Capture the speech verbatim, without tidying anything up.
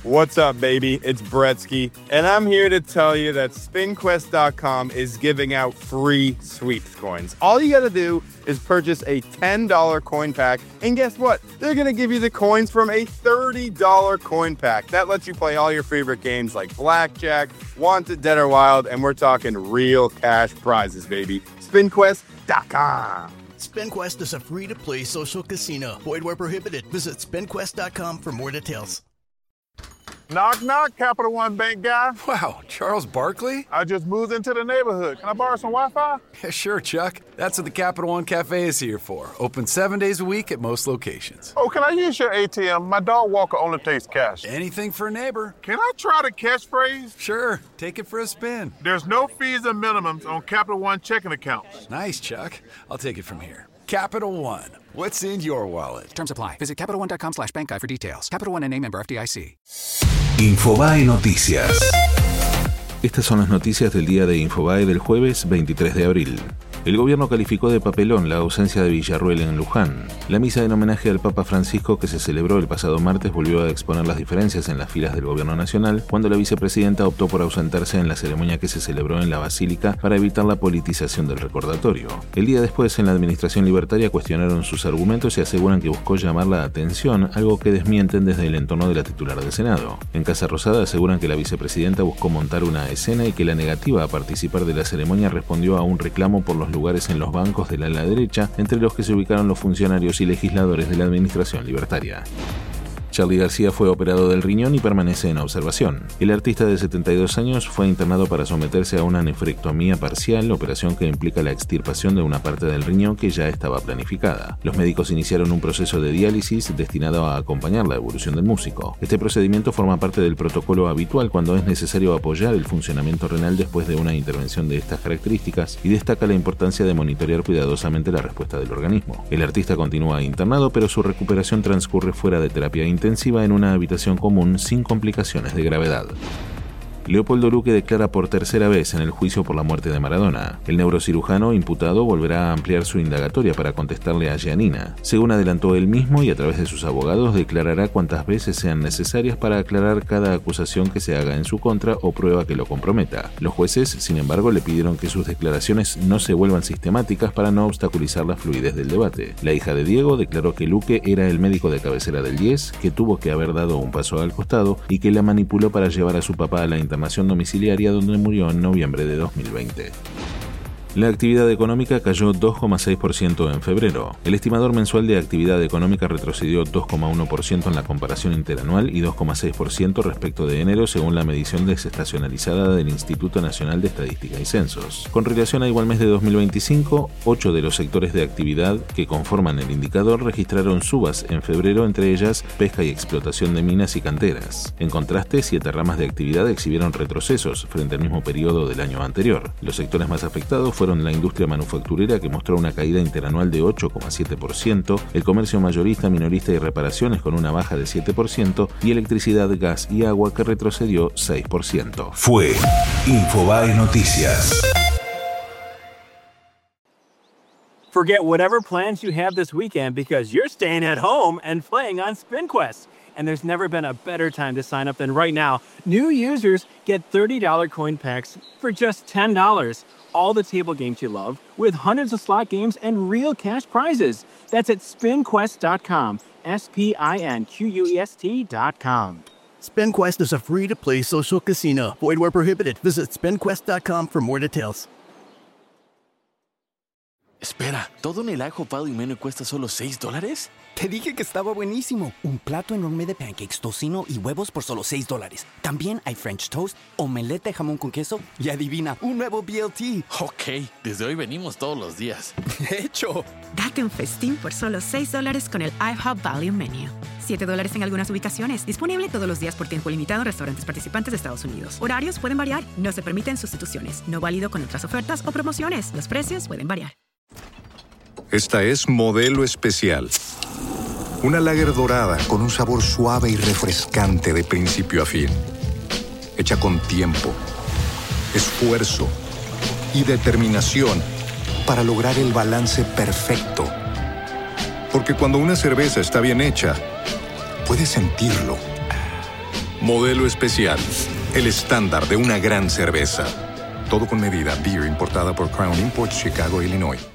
What's up, baby? It's Bretsky, and I'm here to tell you that spin quest dot com is giving out free sweeps coins. All you gotta do is purchase a ten dollars coin pack, and guess what? They're gonna give you the coins from a thirty dollars coin pack. That lets you play all your favorite games like Blackjack, Wanted, Dead or Wild, and we're talking real cash prizes, baby. spin quest dot com. SpinQuest is a free-to-play social casino. Void where prohibited. Visit spin quest dot com for more details. Knock, knock, Capital One Bank guy. Wow, Charles Barkley? I just moved into the neighborhood. Can I borrow some Wi-Fi? Yeah, sure, Chuck. That's what the Capital One Cafe is here for. Open seven days a week at most locations. Oh, can I use your A T M? My dog Walker only takes cash. Anything for a neighbor. Can I try the catchphrase? Sure, take it for a spin. There's no fees and minimums on Capital One checking accounts. Nice, Chuck. I'll take it from here. Capital One. What's in your wallet? Terms apply. Visit Capital One dot com slash bank guide for details. Capital One N A member F D I C. Infobae Noticias. Estas son las noticias del día de Infobae del jueves veintitrés de abril. El gobierno calificó de papelón la ausencia de Villarruel en Luján. La misa en homenaje al Papa Francisco que se celebró el pasado martes volvió a exponer las diferencias en las filas del gobierno nacional cuando la vicepresidenta optó por ausentarse en la ceremonia que se celebró en la Basílica para evitar la politización del recordatorio. El día después, en la administración libertaria cuestionaron sus argumentos y aseguran que buscó llamar la atención, algo que desmienten desde el entorno de la titular del Senado. En Casa Rosada aseguran que la vicepresidenta buscó montar una escena y que la negativa a participar de la ceremonia respondió a un reclamo por los lugares en los bancos de la ala derecha, entre los que se ubicaron los funcionarios y legisladores de la administración libertaria. Charly García fue operado del riñón y permanece en observación. El artista de setenta y dos años fue internado para someterse a una nefrectomía parcial, operación que implica la extirpación de una parte del riñón que ya estaba planificada. Los médicos iniciaron un proceso de diálisis destinado a acompañar la evolución del músico. Este procedimiento forma parte del protocolo habitual cuando es necesario apoyar el funcionamiento renal después de una intervención de estas características y destaca la importancia de monitorear cuidadosamente la respuesta del organismo. El artista continúa internado, pero su recuperación transcurre fuera de terapia intensiva intensiva en una habitación común sin complicaciones de gravedad. Leopoldo Luque declara por tercera vez en el juicio por la muerte de Maradona. El neurocirujano imputado volverá a ampliar su indagatoria para contestarle a Giannina. Según adelantó él mismo y a través de sus abogados, declarará cuantas veces sean necesarias para aclarar cada acusación que se haga en su contra o prueba que lo comprometa. Los jueces, sin embargo, le pidieron que sus declaraciones no se vuelvan sistemáticas para no obstaculizar la fluidez del debate. La hija de Diego declaró que Luque era el médico de cabecera del diez, que tuvo que haber dado un paso al costado y que la manipuló para llevar a su papá a la internación domiciliaria donde murió en noviembre de dos mil veinte. La actividad económica cayó dos coma seis por ciento en febrero. El estimador mensual de actividad económica retrocedió dos coma uno por ciento en la comparación interanual y dos coma seis por ciento respecto de enero según la medición desestacionalizada del Instituto Nacional de Estadística y Censos. Con relación a igual mes de dos mil veinticinco, ocho de los sectores de actividad que conforman el indicador registraron subas en febrero, entre ellas pesca y explotación de minas y canteras. En contraste, siete ramas de actividad exhibieron retrocesos frente al mismo periodo del año anterior. Los sectores más afectados fueron Fueron la industria manufacturera, que mostró una caída interanual de ocho coma siete por ciento, el comercio mayorista, minorista y reparaciones con una baja de siete por ciento y electricidad, gas y agua que retrocedió seis por ciento. Fue Infobae Noticias. Forget whatever plans you have this weekend because you're staying at home and playing on SpinQuest. And there's never been a better time to sign up than right now. New users get thirty dollars coin packs for just ten dollars. All the table games you love, with hundreds of slot games and real cash prizes. That's at spin quest dot com. S P I N Q U E S T dot com. SpinQuest is a free-to-play social casino. Void where prohibited. Visit spin quest dot com for more details. Espera, ¿todo en el ajo Pado y Meno cuesta solo seis dólares? Te dije que estaba buenísimo. Un plato enorme de pancakes, tocino y huevos por solo seis dólares. También hay French toast, omelette de jamón con queso y adivina, un nuevo B L T. Ok, desde hoy venimos todos los días. ¡Hecho! Date un festín por solo seis dólares con el IHOP Value Menu. siete dólares en algunas ubicaciones. Disponible todos los días por tiempo limitado en restaurantes participantes de Estados Unidos. Horarios pueden variar. No se permiten sustituciones. No válido con otras ofertas o promociones. Los precios pueden variar. Esta es Modelo Especial. Una lager dorada con un sabor suave y refrescante de principio a fin. Hecha con tiempo, esfuerzo y determinación para lograr el balance perfecto. Porque cuando una cerveza está bien hecha, puedes sentirlo. Modelo especial. El estándar de una gran cerveza. Todo con medida. Beer importada por Crown Imports, Chicago, Illinois.